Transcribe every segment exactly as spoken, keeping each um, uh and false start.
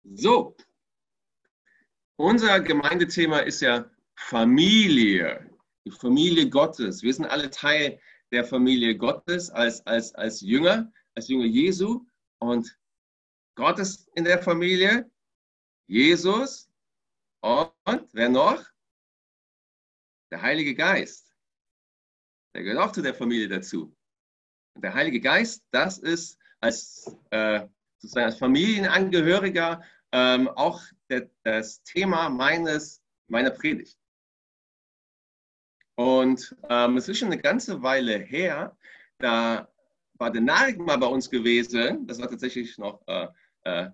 So, unser Gemeindethema ist ja Familie, die Familie Gottes. Wir sind alle Teil der Familie Gottes als, als, als Jünger, als Jünger Jesu. Und Gott ist in der Familie, Jesus und wer noch? Der Heilige Geist. Der gehört auch zu der Familie dazu. Und der Heilige Geist, das ist als, äh, sozusagen als Familienangehöriger ähm, auch der, das Thema meines, meiner Predigt. Und ähm, es ist schon eine ganze Weile her, da war der Narek mal bei uns gewesen. Das war tatsächlich noch äh, äh,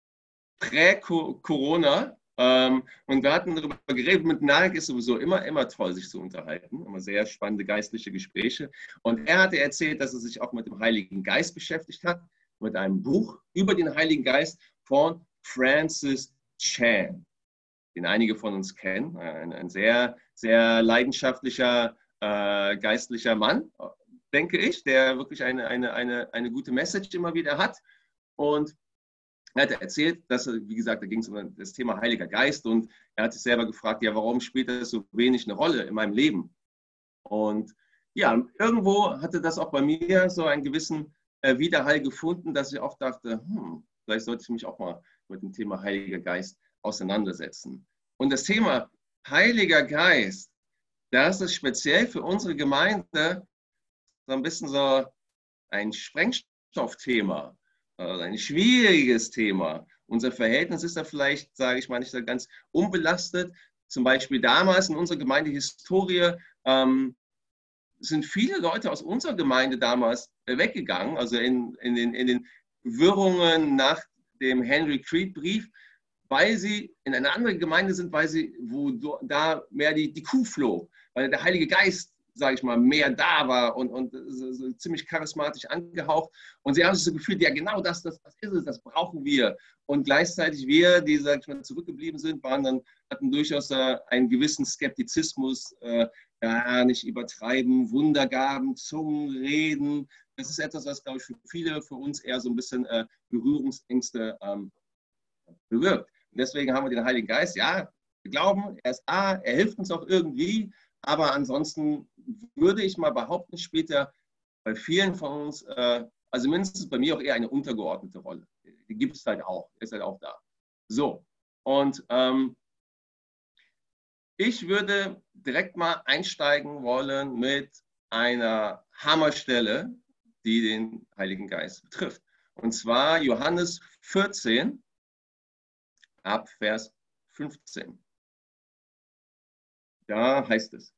prä-Corona. Ähm, und wir hatten darüber geredet. Mit Narek ist sowieso immer, immer toll, sich zu unterhalten. Immer sehr spannende geistliche Gespräche. Und er hatte erzählt, dass er sich auch mit dem Heiligen Geist beschäftigt hat, mit einem Buch über den Heiligen Geist von Francis Chan, den einige von uns kennen. Ein, ein sehr, sehr leidenschaftlicher äh, geistlicher Mann, denke ich, der wirklich eine, eine, eine, eine gute Message immer wieder hat. Und er hat erzählt, dass, wie gesagt, da ging es um das Thema Heiliger Geist und er hat sich selber gefragt, ja, warum spielt das so wenig eine Rolle in meinem Leben? Und ja, irgendwo hatte das auch bei mir so einen gewissen äh, Widerhall gefunden, dass ich auch dachte, hm, vielleicht sollte ich mich auch mal mit dem Thema Heiliger Geist auseinandersetzen. Und das Thema Heiliger Geist, das ist speziell für unsere Gemeinde so ein bisschen so ein Sprengstoffthema, ein schwieriges Thema. Unser Verhältnis ist da vielleicht, sage ich mal, nicht so ganz unbelastet. Zum Beispiel damals in unserer Gemeindehistorie ähm, sind viele Leute aus unserer Gemeinde damals weggegangen, also in, in, den, in den Wirrungen nach dem Henry Creed-Brief, weil sie in eine andere Gemeinde sind, weil sie, wo da mehr die, die Kuh flog, weil der Heilige Geist, sage ich mal, mehr da war und, und so, so ziemlich charismatisch angehaucht. Und sie haben sich so gefühlt, ja genau das, das, das ist es, das brauchen wir. Und gleichzeitig wir, die, sage ich mal, zurückgeblieben sind, waren dann, hatten durchaus äh, einen gewissen Skeptizismus, äh, ja, nicht übertreiben, Wundergaben, Zungenreden. Das ist etwas, was, glaube ich, für viele, für uns eher so ein bisschen äh, Berührungsängste ähm, bewirkt. Und deswegen haben wir den Heiligen Geist, ja, wir glauben, er ist A, er hilft uns auch irgendwie, aber ansonsten würde ich mal behaupten, spielt er bei vielen von uns, äh, also mindestens bei mir auch eher eine untergeordnete Rolle. Die gibt es halt auch, ist halt auch da. So, und ähm, ich würde direkt mal einsteigen wollen mit einer Hammerstelle, die den Heiligen Geist betrifft. Und zwar Johannes vierzehn, ab Vers fünfzehn. Da heißt es,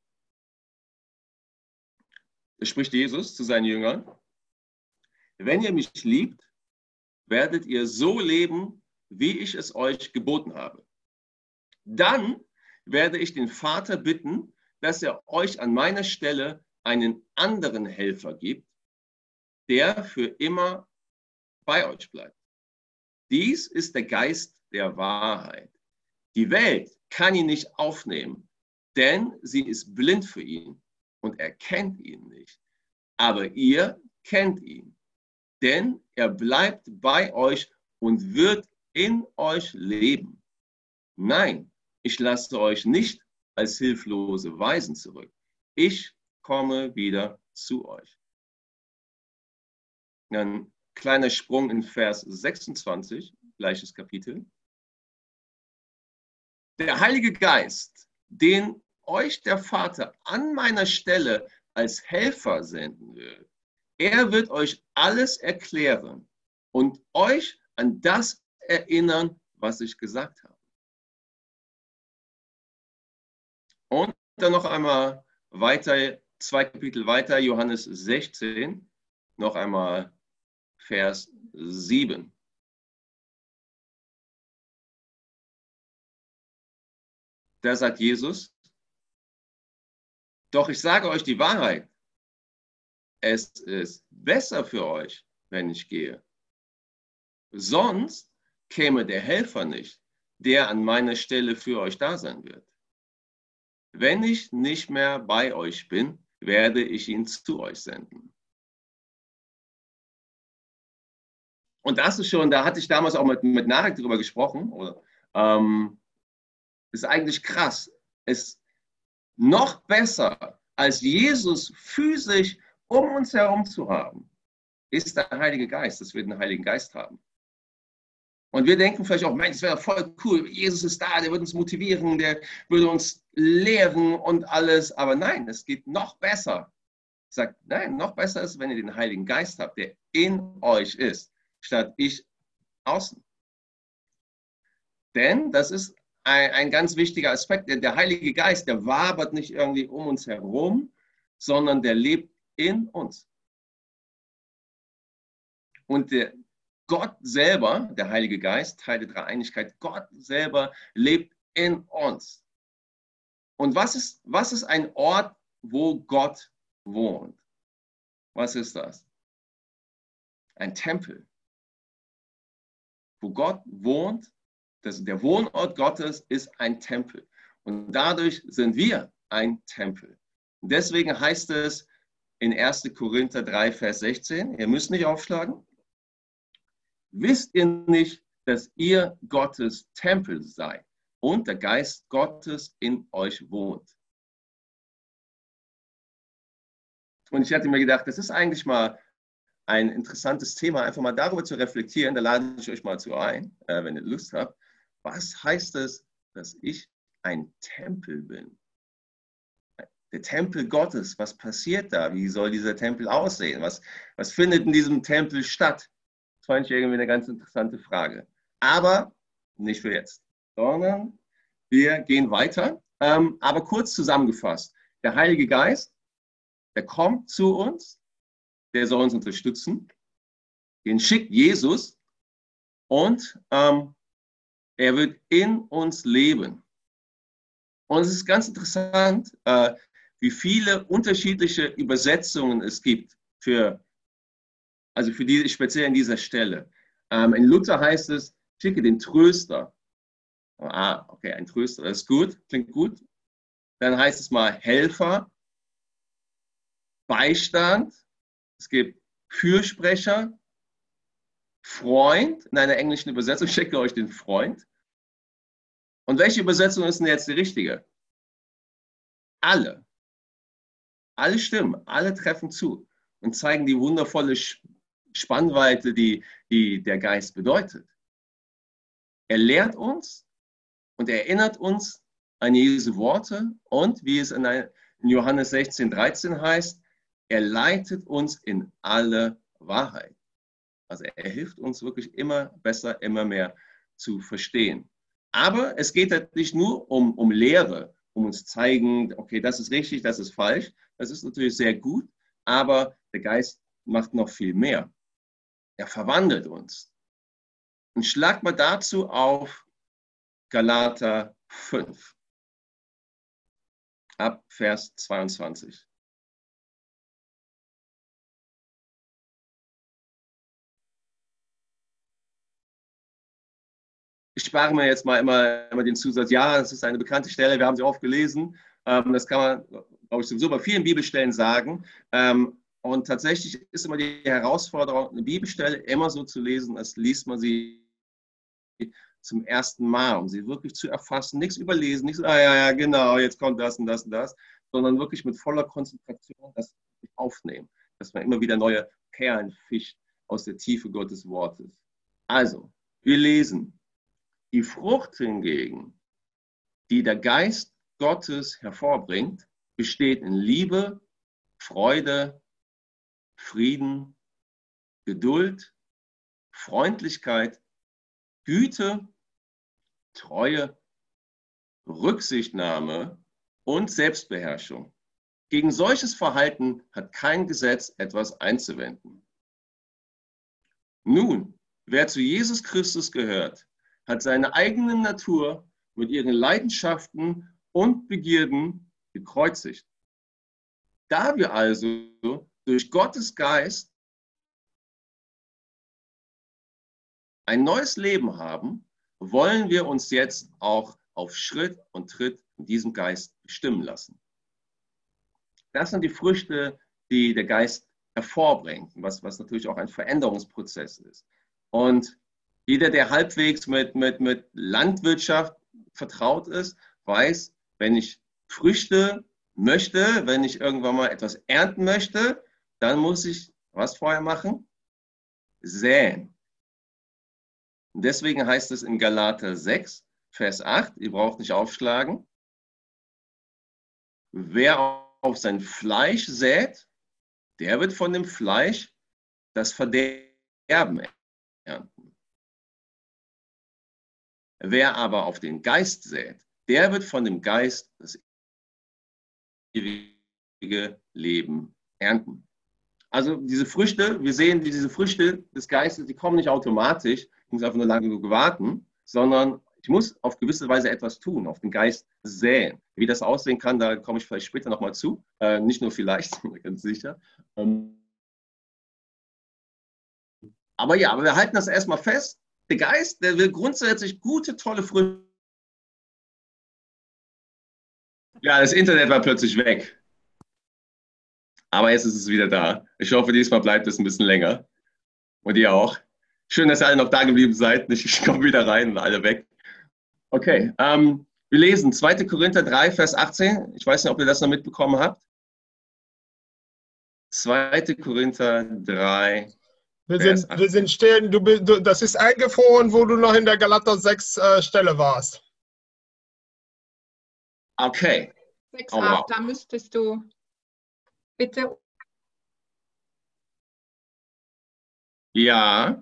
es spricht Jesus zu seinen Jüngern, wenn ihr mich liebt, werdet ihr so leben, wie ich es euch geboten habe. Dann werde ich den Vater bitten, dass er euch an meiner Stelle einen anderen Helfer gibt, der für immer bei euch bleibt. Dies ist der Geist der Wahrheit. Die Welt kann ihn nicht aufnehmen, denn sie ist blind für ihn und erkennt ihn nicht. Aber ihr kennt ihn, denn er bleibt bei euch und wird in euch leben. Nein, ich lasse euch nicht als hilflose Waisen zurück. Ich komme wieder zu euch. Ein kleiner Sprung in Vers sechsundzwanzig, gleiches Kapitel. Der Heilige Geist, den euch der Vater an meiner Stelle als Helfer senden will, er wird euch alles erklären und euch an das erinnern, was ich gesagt habe. Und dann noch einmal weiter, zwei Kapitel weiter, Johannes sechzehn, noch einmal Vers sieben. Da sagt Jesus, doch ich sage euch die Wahrheit, es ist besser für euch, wenn ich gehe. Sonst käme der Helfer nicht, der an meiner Stelle für euch da sein wird. Wenn ich nicht mehr bei euch bin, werde ich ihn zu euch senden. Und das ist schon, da hatte ich damals auch mit, mit Narek drüber gesprochen, oder, ähm, ist eigentlich krass. Ist noch besser, als Jesus physisch um uns herum zu haben, ist der Heilige Geist, dass wir den Heiligen Geist haben. Und wir denken vielleicht auch, Mensch, das wäre voll cool, Jesus ist da, der wird uns motivieren, der würde uns lehren und alles. Aber nein, es geht noch besser. Ich sage, nein, noch besser ist, wenn ihr den Heiligen Geist habt, der in euch ist, statt ich außen. Denn das ist ein, ein ganz wichtiger Aspekt. Der Heilige Geist, der wabert nicht irgendwie um uns herum, sondern der lebt in uns. Und der Gott selber, der Heilige Geist, Teil der Dreieinigkeit, Gott selber lebt in uns. Und was ist, was ist ein Ort, wo Gott wohnt? Was ist das? Ein Tempel. Wo Gott wohnt, das, der Wohnort Gottes ist ein Tempel. Und dadurch sind wir ein Tempel. Und deswegen heißt es in erster Korinther drei, Vers sechzehn, ihr müsst nicht aufschlagen, wisst ihr nicht, dass ihr Gottes Tempel seid und der Geist Gottes in euch wohnt? Und ich hatte mir gedacht, das ist eigentlich mal ein interessantes Thema, einfach mal darüber zu reflektieren. Da lade ich euch mal zu ein, äh, wenn ihr Lust habt. Was heißt es, dass ich ein Tempel bin? Der Tempel Gottes, was passiert da? Wie soll dieser Tempel aussehen? Was, was findet in diesem Tempel statt? Das fand ich irgendwie eine ganz interessante Frage. Aber nicht für jetzt, sondern wir gehen weiter. Ähm, aber kurz zusammengefasst, der Heilige Geist, der kommt zu uns, der soll uns unterstützen, den schickt Jesus und ähm, er wird in uns leben. Und es ist ganz interessant, äh, wie viele unterschiedliche Übersetzungen es gibt für, also für die, speziell an dieser Stelle. Ähm, in Luther heißt es, schicke den Tröster. Ah, okay, ein Tröster, das ist gut, klingt gut. Dann heißt es mal Helfer, Beistand, es gibt Fürsprecher, Freund, in einer englischen Übersetzung schickt ihr euch den Freund. Und welche Übersetzung ist denn jetzt die richtige? Alle. Alle stimmen, alle treffen zu und zeigen die wundervolle Spannweite, die, die der Geist bedeutet. Er lehrt uns und erinnert uns an Jesu Worte und, wie es in Johannes sechzehn, dreizehn heißt, er leitet uns in alle Wahrheit. Also er hilft uns wirklich immer besser, immer mehr zu verstehen. Aber es geht halt nicht nur um, um Lehre, um uns zeigen, okay, das ist richtig, das ist falsch. Das ist natürlich sehr gut, aber der Geist macht noch viel mehr. Er verwandelt uns. Und schlag mal dazu auf Galater fünf, ab Vers zweiundzwanzig. Ich spare mir jetzt mal immer, immer den Zusatz, ja, das ist eine bekannte Stelle, wir haben sie oft gelesen. Ähm, das kann man, glaube ich, sowieso bei vielen Bibelstellen sagen. Ähm, und tatsächlich ist immer die Herausforderung, eine Bibelstelle immer so zu lesen, als liest man sie zum ersten Mal, um sie wirklich zu erfassen. Nichts überlesen, nichts, ah ja, ja, genau, jetzt kommt das und das und das, sondern wirklich mit voller Konzentration das aufnehmen, dass man immer wieder neue Perlen fischt aus der Tiefe Gottes Wortes. Also, wir lesen. Die Frucht hingegen, die der Geist Gottes hervorbringt, besteht in Liebe, Freude, Frieden, Geduld, Freundlichkeit, Güte, Treue, Rücksichtnahme und Selbstbeherrschung. Gegen solches Verhalten hat kein Gesetz etwas einzuwenden. Nun, wer zu Jesus Christus gehört, hat seine eigene Natur mit ihren Leidenschaften und Begierden gekreuzigt. Da wir also durch Gottes Geist ein neues Leben haben, wollen wir uns jetzt auch auf Schritt und Tritt in diesem Geist bestimmen lassen. Das sind die Früchte, die der Geist hervorbringt, was, was natürlich auch ein Veränderungsprozess ist. Und jeder, der halbwegs mit, mit, mit Landwirtschaft vertraut ist, weiß, wenn ich Früchte möchte, wenn ich irgendwann mal etwas ernten möchte, dann muss ich was vorher machen? Säen. Und deswegen heißt es in Galater sechs, Vers acht, ihr braucht nicht aufschlagen, wer auf sein Fleisch sät, der wird von dem Fleisch das Verderben ernten. Wer aber auf den Geist sät, der wird von dem Geist das ewige Leben ernten. Also diese Früchte, wir sehen, diese Früchte des Geistes, die kommen nicht automatisch, ich muss einfach nur lange genug warten, sondern ich muss auf gewisse Weise etwas tun, auf den Geist säen. Wie das aussehen kann, da komme ich vielleicht später nochmal zu. Äh, nicht nur vielleicht, ganz sicher. Ähm, aber ja, aber wir halten das erstmal fest. Der Geist, der will grundsätzlich gute, tolle Früchte. Ja, das Internet war plötzlich weg. Aber jetzt ist es wieder da. Ich hoffe, diesmal bleibt es ein bisschen länger. Und ihr auch. Schön, dass ihr alle noch da geblieben seid. Ich komme wieder rein und alle weg. Okay, ähm, wir lesen zweiter Korinther drei, Vers achtzehn. Ich weiß nicht, ob ihr das noch mitbekommen habt. zweiter Korinther drei, wir sind, Vers achtzehn. Wir sind stehen, du, du, das ist eingefroren, wo du noch in der Galater sechs äh, Stelle warst. Okay. sechs, oh, wow. Da müsstest du bitte. Ja.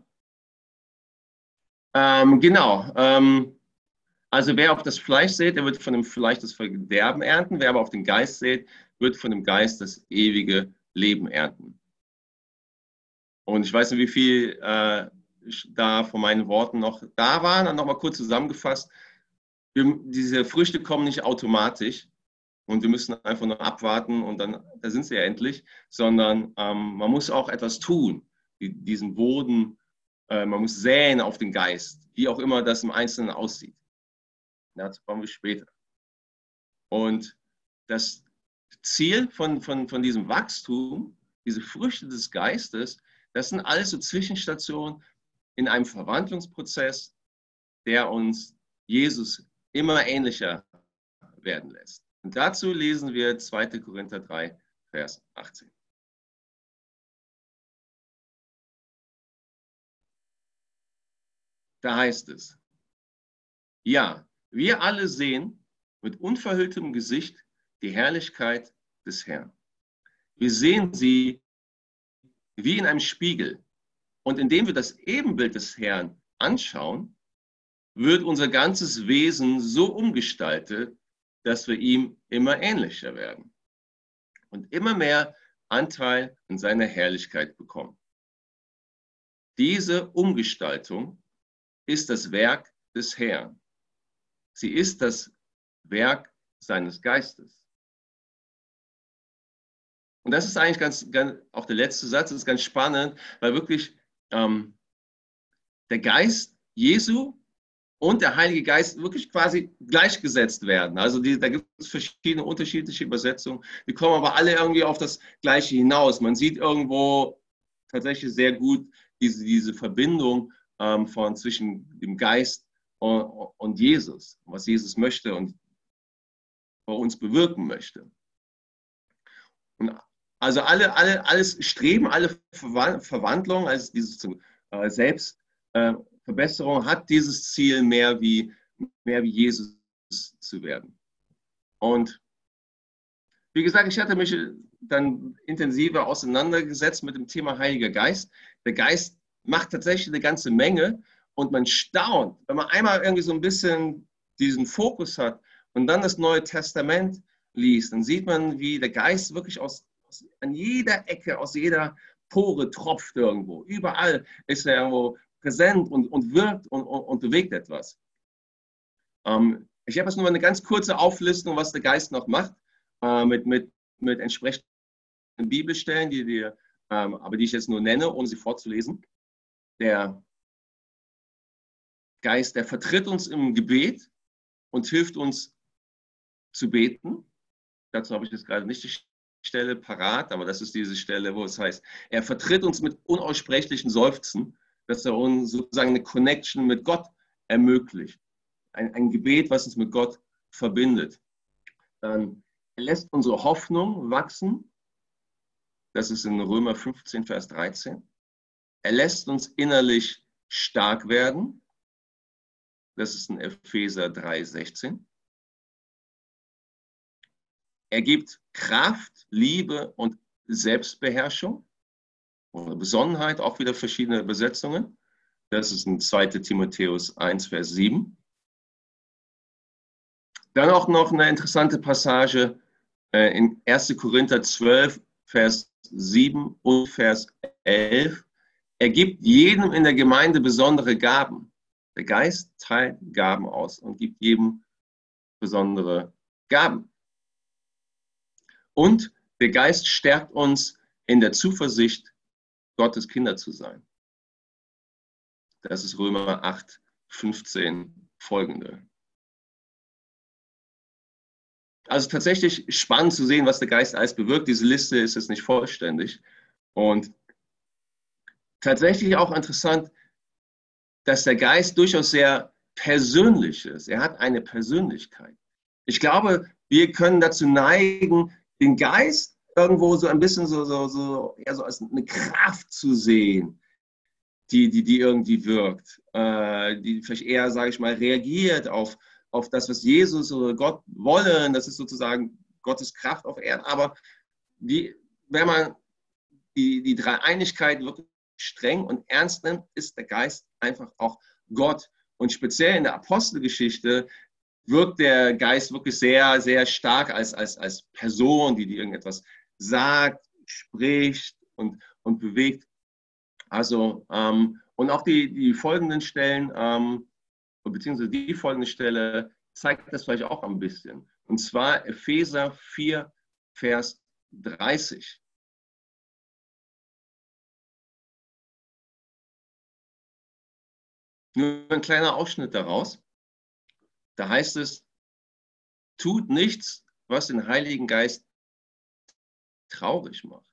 Ähm, genau. Ähm, also wer auf das Fleisch sät, der wird von dem Fleisch das Verderben ernten. Wer aber auf den Geist sät, wird von dem Geist das ewige Leben ernten. Und ich weiß nicht, wie viel äh, da von meinen Worten noch da waren. Dann nochmal kurz zusammengefasst. Wir, diese Früchte kommen nicht automatisch und wir müssen einfach nur abwarten und dann, da sind sie ja endlich, sondern ähm, man muss auch etwas tun, die, diesen Boden, äh, man muss säen auf den Geist, wie auch immer das im Einzelnen aussieht. Dazu kommen wir später. Und das Ziel von, von, von diesem Wachstum, diese Früchte des Geistes, das sind alles so Zwischenstationen in einem Verwandlungsprozess, der uns Jesus immer ähnlicher werden lässt. Und dazu lesen wir zweiter Korinther drei, Vers achtzehn. Da heißt es, ja, wir alle sehen mit unverhülltem Gesicht die Herrlichkeit des Herrn. Wir sehen sie wie in einem Spiegel. Und indem wir das Ebenbild des Herrn anschauen, wird unser ganzes Wesen so umgestaltet, dass wir ihm immer ähnlicher werden und immer mehr Anteil an seiner Herrlichkeit bekommen. Diese Umgestaltung ist das Werk des Herrn. Sie ist das Werk seines Geistes. Und das ist eigentlich ganz, ganz auch der letzte Satz, ist ganz spannend, weil wirklich ähm, der Geist Jesu und der Heilige Geist wirklich quasi gleichgesetzt werden. Also die, da gibt es verschiedene unterschiedliche Übersetzungen. Die kommen aber alle irgendwie auf das Gleiche hinaus. Man sieht irgendwo tatsächlich sehr gut diese, diese Verbindung ähm, von zwischen dem Geist und, und Jesus, was Jesus möchte und bei uns bewirken möchte. Und also alle, alle, alles Streben, alle Verwandlung, also diese äh, Selbstverbesserung äh, hat dieses Ziel, mehr wie, mehr wie Jesus zu werden. Und wie gesagt, ich hatte mich dann intensiver auseinandergesetzt mit dem Thema Heiliger Geist. Der Geist macht tatsächlich eine ganze Menge und man staunt, wenn man einmal irgendwie so ein bisschen diesen Fokus hat und dann das Neue Testament liest, dann sieht man, wie der Geist wirklich aus, aus an jeder Ecke, aus jeder Pore tropft irgendwo. Überall ist er irgendwo präsent und, und wirkt und, und, und bewegt etwas. Ähm, ich habe jetzt nur eine ganz kurze Auflistung, was der Geist noch macht, äh, mit, mit, mit entsprechenden Bibelstellen, die, die, ähm, aber die ich jetzt nur nenne, ohne sie vorzulesen. Der Geist, der vertritt uns im Gebet und hilft uns zu beten. Dazu habe ich jetzt gerade nicht die Stelle parat, aber das ist diese Stelle, wo es heißt, er vertritt uns mit unaussprechlichen Seufzen. dass er uns sozusagen eine Connection mit Gott ermöglicht. Ein, ein Gebet, was uns mit Gott verbindet. Dann er lässt unsere Hoffnung wachsen. Das ist in Römer fünfzehn, Vers dreizehn. Er lässt uns innerlich stark werden. Das ist in Epheser drei, sechzehn. Er gibt Kraft, Liebe und Selbstbeherrschung oder Besonnenheit, auch wieder verschiedene Übersetzungen. Das ist in zweiter Timotheus eins, Vers sieben. Dann auch noch eine interessante Passage äh, in erster Korinther zwölf, Vers sieben und Vers elf. Er gibt jedem in der Gemeinde besondere Gaben. Der Geist teilt Gaben aus und gibt jedem besondere Gaben. Und der Geist stärkt uns in der Zuversicht, Gottes Kinder zu sein. Das ist Römer acht, fünfzehn folgende. Also tatsächlich spannend zu sehen, was der Geist alles bewirkt. Diese Liste ist jetzt nicht vollständig. Und tatsächlich auch interessant, dass der Geist durchaus sehr persönlich ist. Er hat eine Persönlichkeit. Ich glaube, wir können dazu neigen, den Geist irgendwo so ein bisschen so, so, so, eher so als eine Kraft zu sehen, die, die, die irgendwie wirkt, äh, die vielleicht eher, sage ich mal, reagiert auf, auf das, was Jesus oder Gott wollen. Das ist sozusagen Gottes Kraft auf Erden. Aber die, wenn man die, die Dreieinigkeit wirklich streng und ernst nimmt, ist der Geist einfach auch Gott. Und speziell in der Apostelgeschichte wirkt der Geist wirklich sehr, sehr stark als, als, als Person, die, die irgendetwas sagt, spricht und, und bewegt. Also, ähm, und auch die, die folgenden Stellen, ähm, beziehungsweise die folgende Stelle zeigt das vielleicht auch ein bisschen. Und zwar Epheser vier, Vers dreißig. Nur ein kleiner Ausschnitt daraus. Da heißt es, tut nichts, was den Heiligen Geist traurig macht.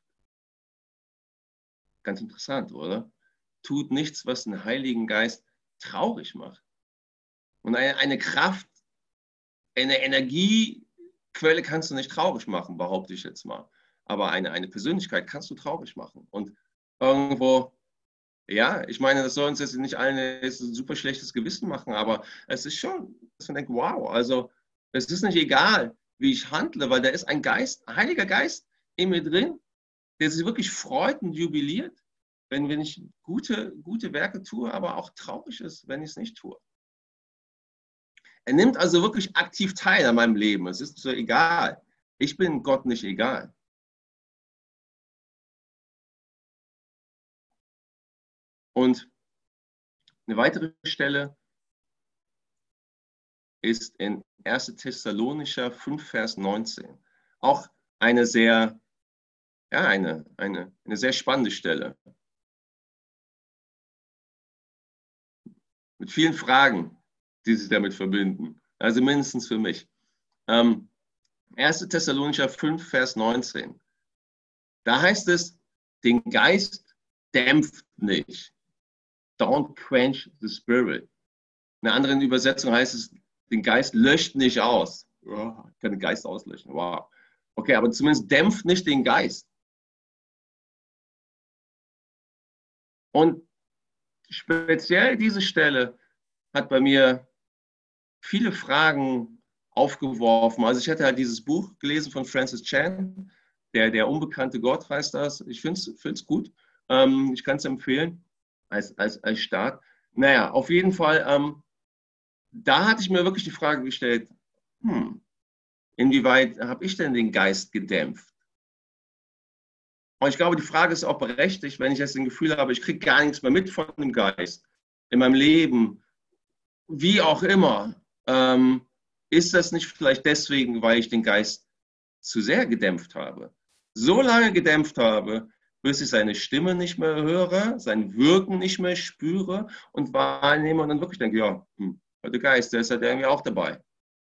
Ganz interessant, oder? Tut nichts, was den Heiligen Geist traurig macht. Und eine, eine Kraft, eine Energiequelle kannst du nicht traurig machen, behaupte ich jetzt mal. Aber eine, eine Persönlichkeit kannst du traurig machen. Und irgendwo, ja, ich meine, das soll uns jetzt nicht allen ein super schlechtes Gewissen machen, aber es ist schon, dass man denkt, wow, also es ist nicht egal, wie ich handle, weil da ist ein Geist, ein Heiliger Geist in mir drin, der sich wirklich freut und jubiliert, wenn, wenn ich gute, gute Werke tue, aber auch traurig ist, wenn ich es nicht tue. Er nimmt also wirklich aktiv teil an meinem Leben. Es ist so egal. Ich bin Gott nicht egal. Und eine weitere Stelle ist in erster Thessalonicher fünf, Vers neunzehn. Auch eine sehr, ja, eine, eine, eine sehr spannende Stelle. Mit vielen Fragen, die sich damit verbinden. Also mindestens für mich. Ähm, erster Thessalonicher fünf, Vers neunzehn. Da heißt es, den Geist dämpft nicht. Don't quench the spirit. In einer anderen Übersetzung heißt es, den Geist löscht nicht aus. Oh, ich kann den Geist auslöschen. Wow. Okay, aber zumindest dämpft nicht den Geist. Und speziell diese Stelle hat bei mir viele Fragen aufgeworfen. Also ich hatte halt dieses Buch gelesen von Francis Chan, der, der unbekannte Gott heißt das. Ich finde es gut. Ähm, ich kann es empfehlen als, als, als Start. Naja, auf jeden Fall, ähm, da hatte ich mir wirklich die Frage gestellt, hm, inwieweit habe ich denn den Geist gedämpft? Und ich glaube, die Frage ist auch berechtigt, wenn ich jetzt ein Gefühl habe, ich kriege gar nichts mehr mit von dem Geist in meinem Leben, wie auch immer. Ähm, ist das nicht vielleicht deswegen, weil ich den Geist zu sehr gedämpft habe? So lange gedämpft habe, bis ich seine Stimme nicht mehr höre, sein Wirken nicht mehr spüre und wahrnehme und dann wirklich denke, ja, hm, der Geist, der ist halt irgendwie auch dabei.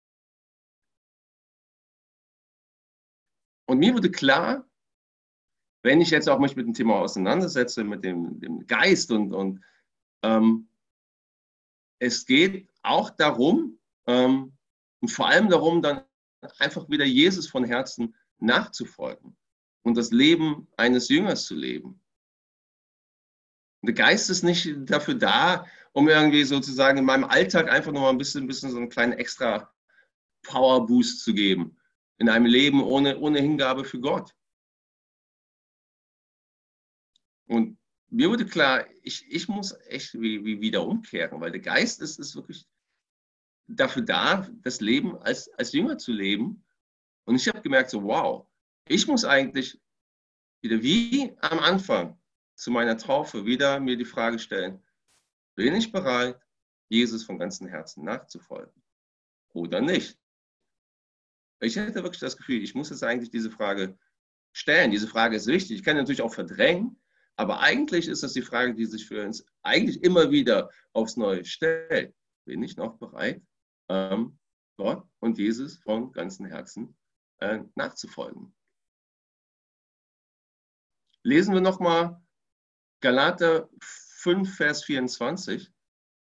Und mir wurde klar, wenn ich jetzt auch mich mit dem Thema auseinandersetze, mit dem, dem Geist und, und ähm, es geht auch darum, ähm, und vor allem darum, dann einfach wieder Jesus von Herzen nachzufolgen und das Leben eines Jüngers zu leben. Der Geist ist nicht dafür da, um irgendwie sozusagen in meinem Alltag einfach noch mal ein bisschen, ein bisschen so einen kleinen extra Power-Boost zu geben. In einem Leben ohne, ohne Hingabe für Gott. Und mir wurde klar, ich, ich muss echt wie, wie wieder umkehren, weil der Geist ist, ist wirklich dafür da, das Leben als, als Jünger zu leben. Und ich habe gemerkt, so wow, ich muss eigentlich wieder wie am Anfang zu meiner Taufe wieder mir die Frage stellen, bin ich bereit, Jesus von ganzem Herzen nachzufolgen oder nicht? Ich hätte wirklich das Gefühl, ich muss jetzt eigentlich diese Frage stellen. Diese Frage ist wichtig. Ich kann natürlich auch verdrängen, aber eigentlich ist das die Frage, die sich für uns eigentlich immer wieder aufs Neue stellt. Bin ich noch bereit, ähm, Gott und Jesus von ganzem Herzen äh, nachzufolgen? Lesen wir nochmal Galater fünf, Vers vierundzwanzig.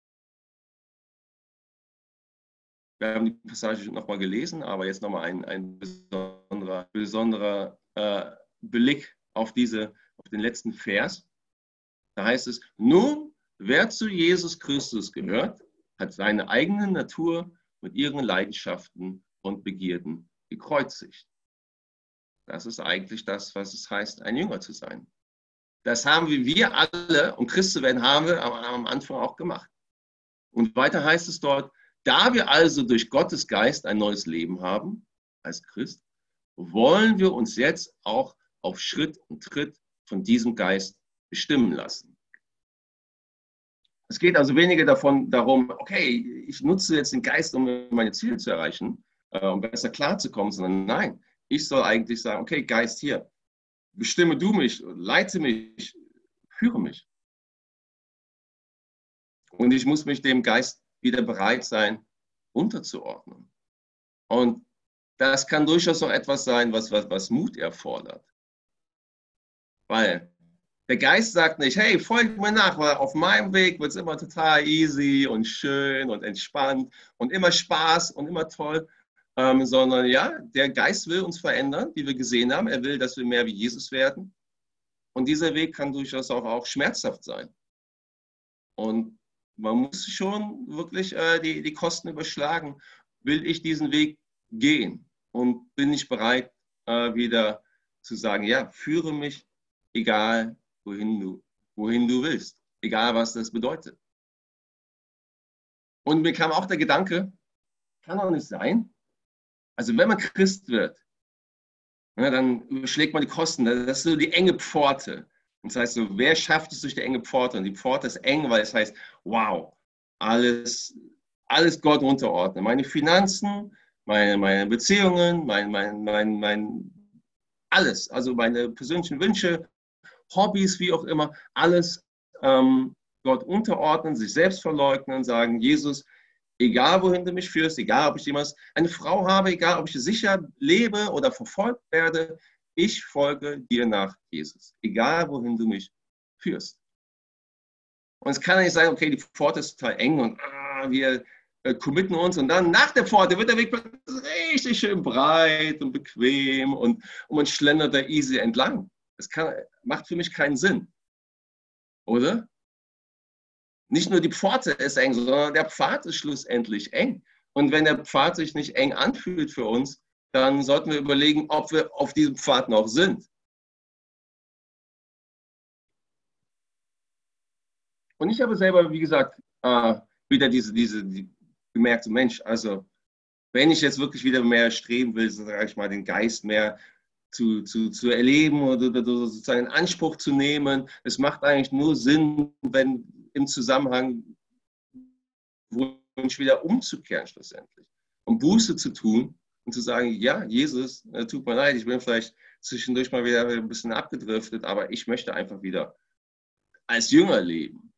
Wir haben die Passage nochmal gelesen, aber jetzt nochmal ein, ein besonderer, besonderer äh, Blick auf, diese, auf den letzten Vers. Da heißt es, nun, wer zu Jesus Christus gehört, hat seine eigene Natur mit ihren Leidenschaften und Begierden gekreuzigt. Das ist eigentlich das, was es heißt, ein Jünger zu sein. Das haben wir alle, um Christ zu werden, haben wir am Anfang auch gemacht. Und weiter heißt es dort, da wir also durch Gottes Geist ein neues Leben haben, als Christ, wollen wir uns jetzt auch auf Schritt und Tritt von diesem Geist bestimmen lassen. Es geht also weniger davon, darum, okay, ich nutze jetzt den Geist, um meine Ziele zu erreichen, äh, um besser klarzukommen, sondern nein, ich soll eigentlich sagen, okay, Geist hier, bestimme du mich, leite mich, führe mich. Und ich muss mich dem Geist wieder bereit sein, unterzuordnen. Und das kann durchaus auch etwas sein, was, was, was Mut erfordert. Weil der Geist sagt nicht, hey, folgt mir nach, weil auf meinem Weg wird es immer total easy und schön und entspannt und immer Spaß und immer toll. Ähm, sondern ja, der Geist will uns verändern, wie wir gesehen haben. Er will, dass wir mehr wie Jesus werden. Und dieser Weg kann durchaus auch, auch schmerzhaft sein. Und man muss schon wirklich äh, die, die Kosten überschlagen. Will ich diesen Weg gehen? Und bin ich bereit, äh, wieder zu sagen, ja, führe mich, egal wohin du, wohin du willst. Egal, was das bedeutet. Und mir kam auch der Gedanke, kann doch nicht sein. Also wenn man Christ wird, ja, dann überschlägt man die Kosten. Das ist so die enge Pforte. Und das heißt so, wer schafft es durch die enge Pforte? Und die Pforte ist eng, weil es heißt, wow, alles, alles Gott unterordnen. Meine Finanzen, meine, meine Beziehungen, mein, mein, mein, mein, alles. Also meine persönlichen Wünsche, Hobbys, wie auch immer, alles ähm, Gott unterordnen, sich selbst verleugnen, sagen, Jesus, egal wohin du mich führst, egal ob ich jemals eine Frau habe, egal ob ich sicher lebe oder verfolgt werde, ich folge dir nach, Jesus. Egal wohin du mich führst. Und es kann nicht sein, okay, die Pforte ist total eng und ah, wir äh, committen uns und dann nach der Pforte wird der Weg richtig schön breit und bequem und, und man schlendert da easy entlang. Das kann, macht für mich keinen Sinn. Oder? Nicht nur die Pforte ist eng, sondern der Pfad ist schlussendlich eng. Und wenn der Pfad sich nicht eng anfühlt für uns, dann sollten wir überlegen, ob wir auf diesem Pfad noch sind. Und ich habe selber, wie gesagt, äh, wieder diese, diese die gemerkte Mensch, also wenn ich jetzt wirklich wieder mehr streben will, sage ich mal, den Geist mehr zu, zu, zu erleben oder, oder sozusagen in Anspruch zu nehmen, es macht eigentlich nur Sinn, wenn im Zusammenhang Wunsch wieder umzukehren schlussendlich. Um Buße zu tun und zu sagen, ja, Jesus, tut mir leid, ich bin vielleicht zwischendurch mal wieder ein bisschen abgedriftet, aber ich möchte einfach wieder als Jünger leben.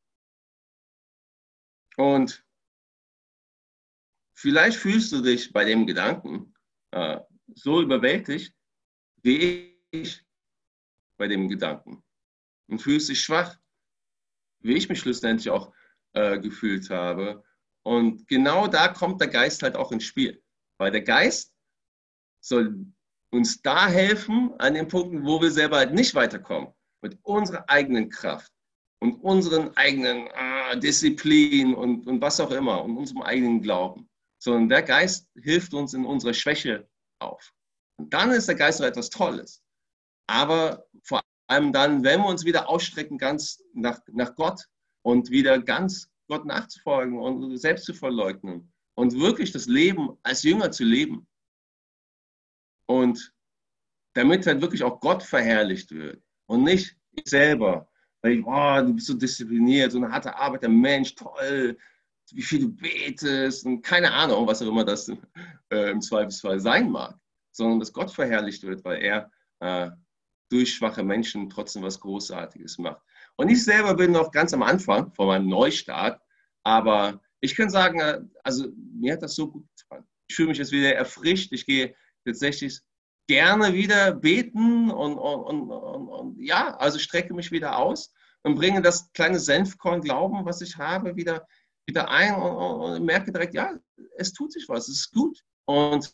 Und vielleicht fühlst du dich bei dem Gedanken äh, so überwältigt, wie ich bei dem Gedanken. Und fühlst dich schwach, wie ich mich schlussendlich auch äh, gefühlt habe. Und genau da kommt der Geist halt auch ins Spiel. Weil der Geist soll uns da helfen, an den Punkten, wo wir selber halt nicht weiterkommen. Mit unserer eigenen Kraft und unseren eigenen äh, Disziplin und, und was auch immer und unserem eigenen Glauben. Sondern der Geist hilft uns in unserer Schwäche auf. Und dann ist der Geist noch etwas Tolles. Aber vor allem dann, wenn wir uns wieder ausstrecken ganz nach, nach Gott und wieder ganz Gott nachzufolgen und selbst zu verleugnen und wirklich das Leben als Jünger zu leben. Und damit halt wirklich auch Gott verherrlicht wird und nicht ich selber. Weil ich, oh, du bist so diszipliniert, so ein harter Arbeiter, Mensch, toll, wie viel du betest und keine Ahnung, was auch immer das äh, im Zweifelsfall sein mag. Sondern dass Gott verherrlicht wird, weil er äh, durch schwache Menschen trotzdem was Großartiges macht. Und ich selber bin noch ganz am Anfang von meinem Neustart, aber ich kann sagen, also mir hat das so gut gefallen. Ich fühle mich jetzt wieder erfrischt. Ich gehe tatsächlich gerne wieder beten und, und, und, und, und ja, also strecke mich wieder aus und bringe das kleine Senfkorn Glauben, was ich habe, wieder, wieder ein und, und, und merke direkt, ja, es tut sich was, es ist gut. Und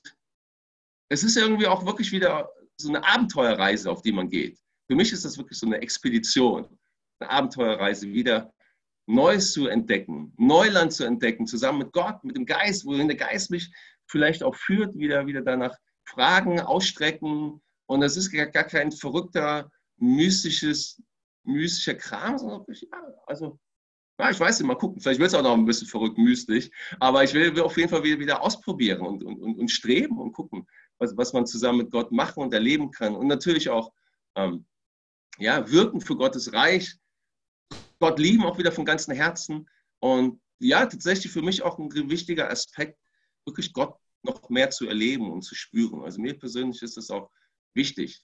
es ist irgendwie auch wirklich wieder so eine Abenteuerreise, auf die man geht. Für mich ist das wirklich so eine Expedition, eine Abenteuerreise, wieder Neues zu entdecken, Neuland zu entdecken, zusammen mit Gott, mit dem Geist, wohin der Geist mich vielleicht auch führt, wieder, wieder danach fragen, ausstrecken. Und das ist gar, gar kein verrückter, mystisches, mystischer Kram, sondern wirklich, ja, also, ja, ich weiß nicht, mal gucken. Vielleicht wird es auch noch ein bisschen verrückt, mystisch. Aber ich will, will auf jeden Fall wieder, wieder ausprobieren und, und, und streben und gucken, was, was man zusammen mit Gott machen und erleben kann. Und natürlich auch ähm, ja, wirken für Gottes Reich. Gott lieben auch wieder von ganzem Herzen. Und ja, tatsächlich für mich auch ein wichtiger Aspekt, wirklich Gott noch mehr zu erleben und zu spüren. Also mir persönlich ist das auch wichtig.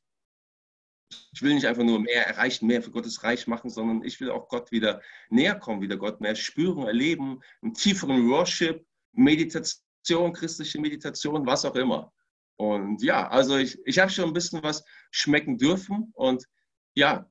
Ich will nicht einfach nur mehr erreichen, mehr für Gottes Reich machen, sondern ich will auch Gott wieder näher kommen, wieder Gott mehr spüren, erleben, einen tieferen Worship, Meditation, christliche Meditation, was auch immer. Und ja, also ich, ich habe schon ein bisschen was schmecken dürfen und ja,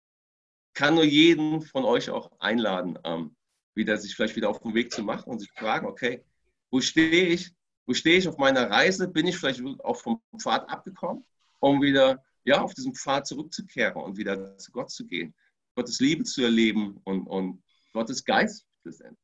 kann nur jeden von euch auch einladen, ähm, wieder sich vielleicht wieder auf den Weg zu machen und sich fragen, okay, wo stehe ich? Wo stehe ich auf meiner Reise? Bin ich vielleicht auch vom Pfad abgekommen, um wieder ja, auf diesen Pfad zurückzukehren und wieder zu Gott zu gehen, Gottes Liebe zu erleben und, und Gottes Geist zu senden.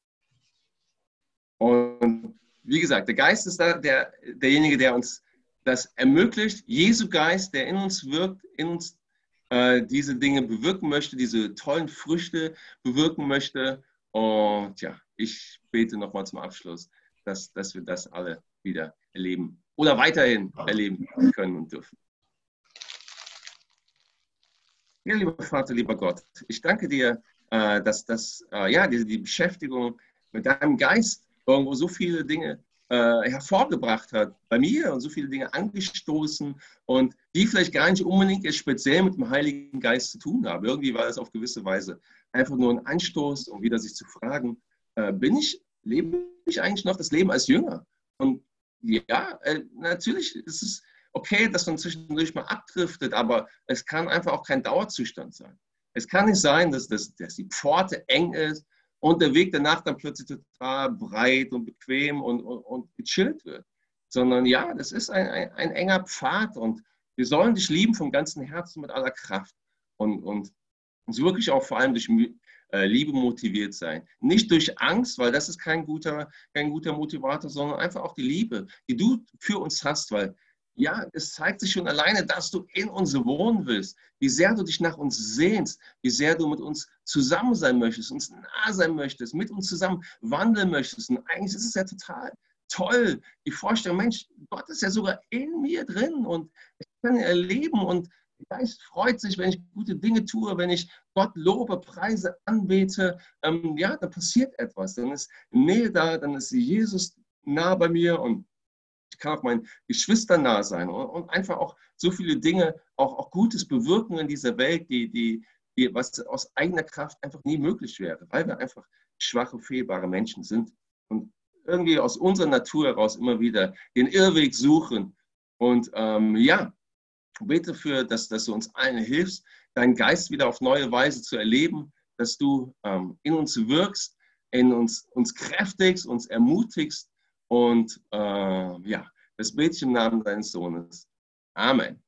Und wie gesagt, der Geist ist da der, derjenige, der uns das ermöglicht. Jesu Geist, der in uns wirkt, in uns äh, diese Dinge bewirken möchte, diese tollen Früchte bewirken möchte. Und ja, ich bete nochmal zum Abschluss, dass, dass wir das alle wieder erleben oder weiterhin erleben können und dürfen. Ja, lieber Vater, lieber Gott, ich danke dir, äh, dass das, äh, ja, die, die Beschäftigung mit deinem Geist irgendwo so viele Dinge äh, hervorgebracht hat bei mir und so viele Dinge angestoßen und die vielleicht gar nicht unbedingt jetzt speziell mit dem Heiligen Geist zu tun haben. Irgendwie war das auf gewisse Weise einfach nur ein Anstoß, um wieder sich zu fragen, äh, bin ich, lebe ich eigentlich noch das Leben als Jünger? Und ja, äh, natürlich ist es okay, dass man zwischendurch mal abdriftet, aber es kann einfach auch kein Dauerzustand sein. Es kann nicht sein, dass, dass, dass die Pforte eng ist und der Weg danach dann plötzlich total breit und bequem und, und, und gechillt wird. Sondern ja, das ist ein, ein, ein enger Pfad und wir sollen dich lieben vom ganzen Herzen mit aller Kraft und, und uns wirklich auch vor allem durch äh, Liebe motiviert sein. Nicht durch Angst, weil das ist kein guter, kein guter Motivator, sondern einfach auch die Liebe, die du für uns hast, weil ja, es zeigt sich schon alleine, dass du in uns wohnen willst, wie sehr du dich nach uns sehnst, wie sehr du mit uns zusammen sein möchtest, uns nah sein möchtest, mit uns zusammen wandeln möchtest. Und eigentlich ist es ja total toll, die Vorstellung, Mensch, Gott ist ja sogar in mir drin und ich kann ihn erleben und der Geist freut sich, wenn ich gute Dinge tue, wenn ich Gott lobe, preise, anbete. Ähm, ja, dann passiert etwas, dann ist Nähe da, dann ist Jesus nah bei mir und ich kann auch meinen Geschwistern nah sein und, und einfach auch so viele Dinge, auch, auch Gutes bewirken in dieser Welt, die, die, die, was aus eigener Kraft einfach nie möglich wäre, weil wir einfach schwache, fehlbare Menschen sind und irgendwie aus unserer Natur heraus immer wieder den Irrweg suchen. Und ähm, ja, bete dafür, dass, dass du uns allen hilfst, deinen Geist wieder auf neue Weise zu erleben, dass du ähm, in uns wirkst, in uns, uns kräftigst, uns ermutigst und äh, ja, das bete ich im Namen deines Sohnes. Amen.